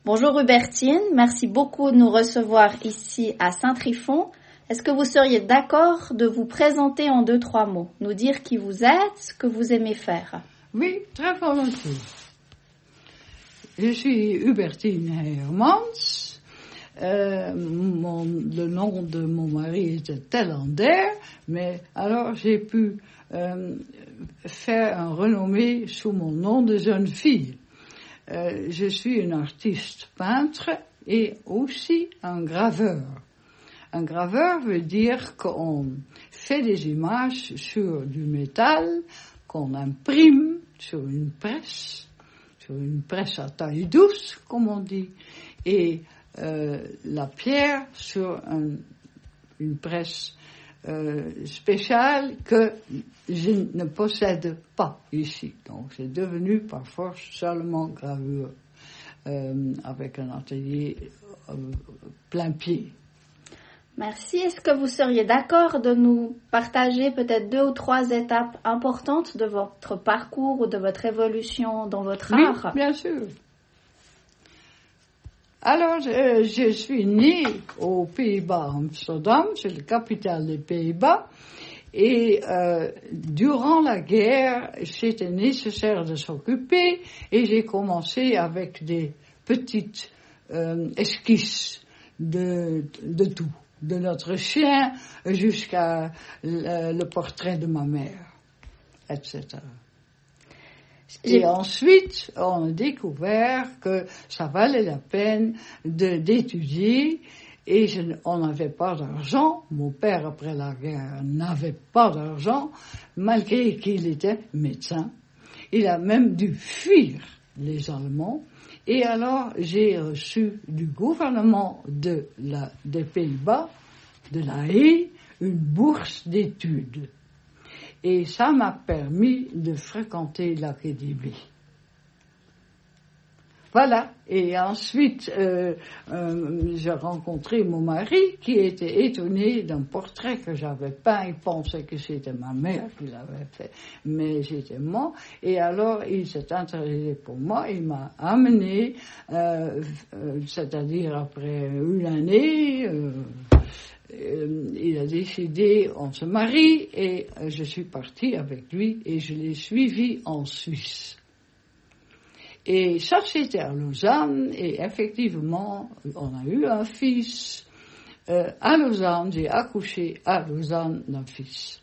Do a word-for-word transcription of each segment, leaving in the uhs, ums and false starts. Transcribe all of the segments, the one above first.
Bonjour Hubertine, merci beaucoup de nous recevoir ici à Saint-Tryphon. Est-ce que vous seriez d'accord de vous présenter en deux, trois mots, nous dire qui vous êtes, ce que vous aimez faire? Oui, très volontiers. Je suis Hubertine Hermans. Euh, mon, le nom de mon mari était Telander, mais alors j'ai pu euh, faire un renommé sous mon nom de jeune fille. Euh, je suis une artiste peintre et aussi un graveur. Un graveur veut dire qu'on fait des images sur du métal, qu'on imprime sur une presse, sur une presse à taille douce, comme on dit, et euh, la pierre sur un, une presse euh, spéciale que je ne possède pas ici. Donc c'est devenu par force seulement gravure euh, avec un atelier euh, plein pied. Merci. Est-ce que vous seriez d'accord de nous partager peut-être deux ou trois étapes importantes de votre parcours ou de votre évolution dans votre oui, art? Bien sûr. Alors, je, je suis née aux Pays-Bas, Amsterdam, c'est la capitale des Pays-Bas, et euh, durant la guerre, c'était nécessaire de s'occuper, et j'ai commencé avec des petites euh, esquisses de, de tout, de notre chien jusqu'à le, le portrait de ma mère, et cetera. Et ensuite, on a découvert que ça valait la peine de, d'étudier et je, on n'avait pas d'argent. Mon père, après la guerre, n'avait pas d'argent, malgré qu'il était médecin. Il a même dû fuir les Allemands. Et alors, j'ai reçu du gouvernement de la, des Pays-Bas, de la Haye, une bourse d'études. Et ça m'a permis de fréquenter l'académie. Voilà. Et ensuite, euh, euh, j'ai rencontré mon mari qui était étonné d'un portrait que j'avais peint. Il pensait que c'était ma mère qui l'avait fait, mais j'étais moi. Et alors, il s'est intéressé pour moi. Il m'a amené, euh, euh, c'est-à-dire après une année. Euh, Euh, il a décidé, on se marie, et euh, je suis partie avec lui, et je l'ai suivi en Suisse. Et ça, c'était à Lausanne, et effectivement, on a eu un fils. Euh, à Lausanne, j'ai accouché à Lausanne d'un fils.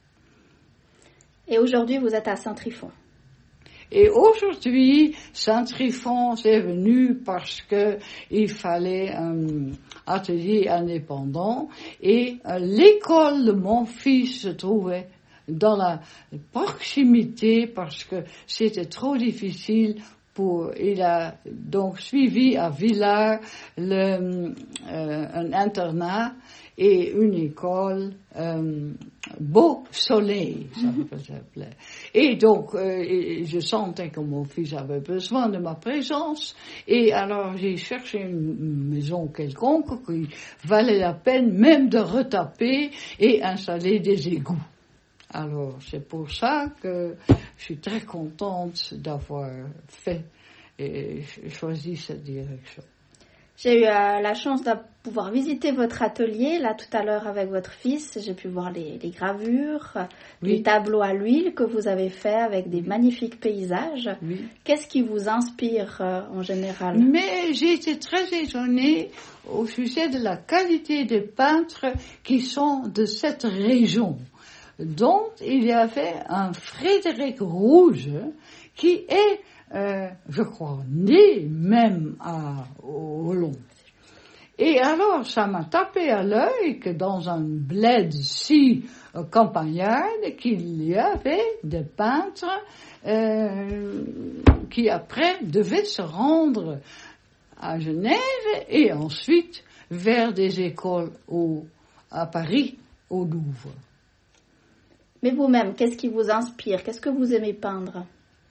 Et aujourd'hui, vous êtes à Saint-Tryphon. Et aujourd'hui, Saint-Tryphon est venu parce que il fallait un atelier indépendant et euh, l'école de mon fils se trouvait dans la proximité parce que c'était trop difficile pour, il a donc suivi à Villars le, euh, un internat et une école euh, Beau Soleil, ça s'appelait. Et donc, euh, je sentais que mon fils avait besoin de ma présence, et alors j'ai cherché une maison quelconque qui valait la peine même de retaper et installer des égouts. Alors, c'est pour ça que je suis très contente d'avoir fait et choisi cette direction. J'ai eu euh, la chance de pouvoir visiter votre atelier, là, tout à l'heure avec votre fils. J'ai pu voir les, les gravures, oui. les tableaux à l'huile que vous avez faits avec des magnifiques paysages. Oui. Qu'est-ce qui vous inspire euh, en général? Mais j'ai été très étonnée au sujet de la qualité des peintres qui sont de cette région. Donc, il y avait un Frédéric Rouge qui est Euh, je crois, né même à Hollon. Et alors, ça m'a tapé à l'œil que dans un bled si euh, campagnard, qu'il y avait des peintres euh, qui après devaient se rendre à Genève et ensuite vers des écoles au, à Paris, au Louvre. Mais vous-même, qu'est-ce qui vous inspire? Qu'est-ce que vous aimez peindre?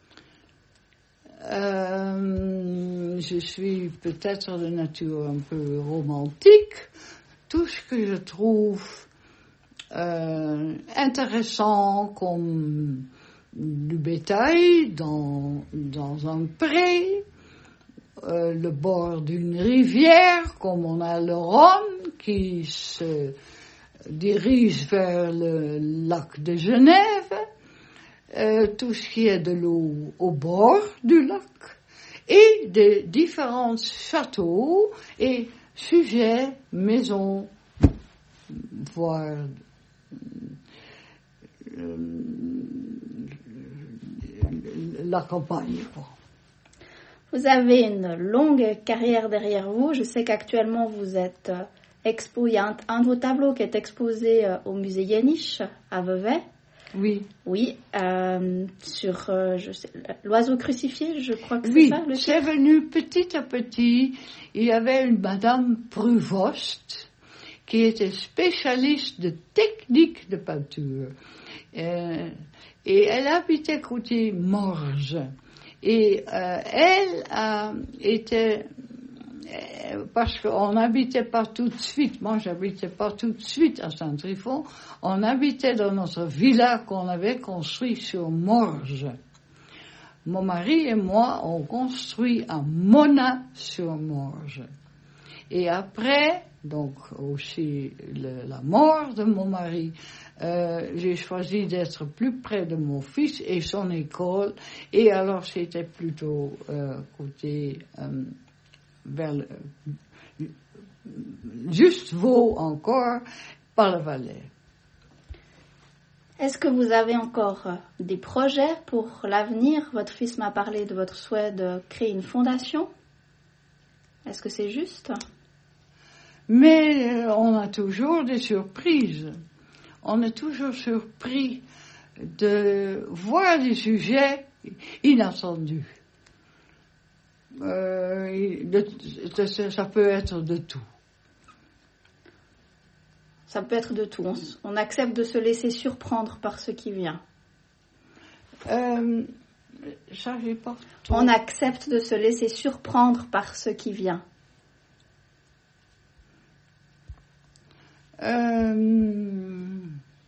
Euh, je suis peut-être de nature un peu romantique. Tout ce que je trouve euh, intéressant comme du bétail dans, dans un pré, euh, le bord d'une rivière, comme on a le Rhône, qui se dirige vers le lac de Genève, euh, tout ce qui est de l'eau au bord du lac, et des différents châteaux et sujets, maisons, voire euh, la campagne, quoi. Vous avez une longue carrière derrière vous. Je sais qu'actuellement vous êtes euh, expo. Il y a un, un de vos tableaux qui est exposé euh, au musée Yeniche à Vevey. Oui. Oui, euh, sur euh, je sais, l'oiseau crucifié, je crois que c'est oui, ça. Oui, c'est venu petit à petit. Il y avait une madame Pruvost qui était spécialiste de technique de peinture. Euh, et elle habitait côté Morges. Et euh, elle a été, euh, parce qu'on n'habitait pas tout de suite, moi j'habitais pas tout de suite à Saint-Tryphon, on habitait dans notre villa qu'on avait construit sur Morges. Mon mari et moi, on construit à Mona sur Morges. Et après, donc aussi le, la mort de mon mari, euh, j'ai choisi d'être plus près de mon fils et son école. Et alors c'était plutôt euh, côté euh, vers le, juste Vaud encore, par le Valais. Est-ce que vous avez encore des projets pour l'avenir? Votre fils m'a parlé de votre souhait de créer une fondation. Est-ce que c'est juste? Mais on a toujours des surprises. On est toujours surpris de voir des sujets inattendus. Euh, de, de, ça peut être de tout. Ça peut être de tout. On, on accepte de se laisser surprendre par ce qui vient. Euh, ça, j'ai pas tout. On accepte de se laisser surprendre par ce qui vient. Euh,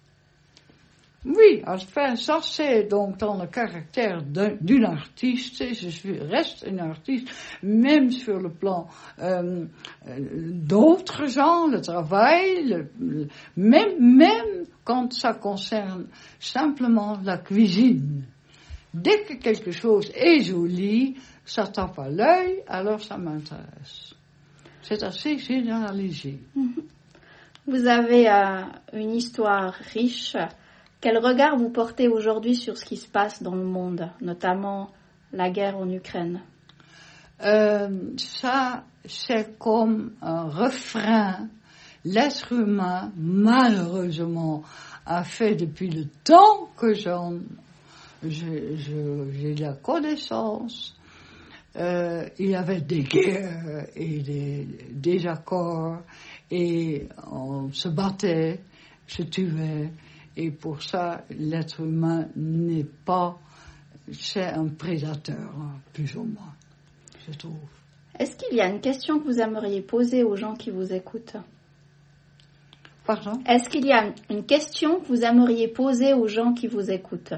oui, enfin, ça c'est donc dans le caractère d'un, d'une artiste. Je suis, reste une artiste, même sur le plan euh, d'autres gens, le travail, le, le, même, même quand ça concerne simplement la cuisine. Dès que quelque chose est joli, ça tape à l'œil, alors ça m'intéresse. C'est assez généralisé. Mm-hmm. Vous avez euh, une histoire riche. Quel regard vous portez aujourd'hui sur ce qui se passe dans le monde, notamment la guerre en Ukraine? euh, Ça, c'est comme un refrain. L'être humain, malheureusement, a fait depuis le temps que j'en, je, je, j'ai la connaissance. Euh, il y avait des guerres et des désaccords. Et on se battait, se tuait, et pour ça, l'être humain n'est pas, c'est un prédateur, plus ou moins, je trouve. Est-ce qu'il y a une question que vous aimeriez poser aux gens qui vous écoutent? Pardon? Est-ce qu'il y a une question que vous aimeriez poser aux gens qui vous écoutent?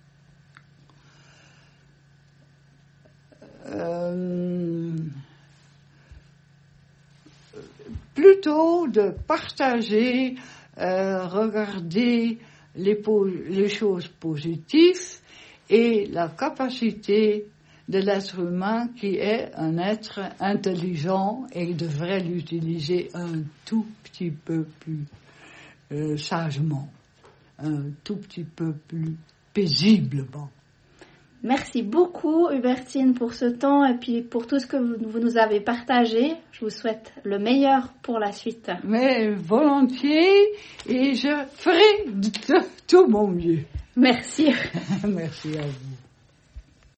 Euh... Plutôt de partager, euh, regarder les, po- les choses positives et la capacité de l'être humain qui est un être intelligent et devrait l'utiliser un tout petit peu plus euh, sagement, un tout petit peu plus paisiblement. Merci beaucoup, Hubertine, pour ce temps et puis pour tout ce que vous, vous nous avez partagé. Je vous souhaite le meilleur pour la suite. Mais volontiers, et je ferai de tout mon mieux. Merci. Merci à vous.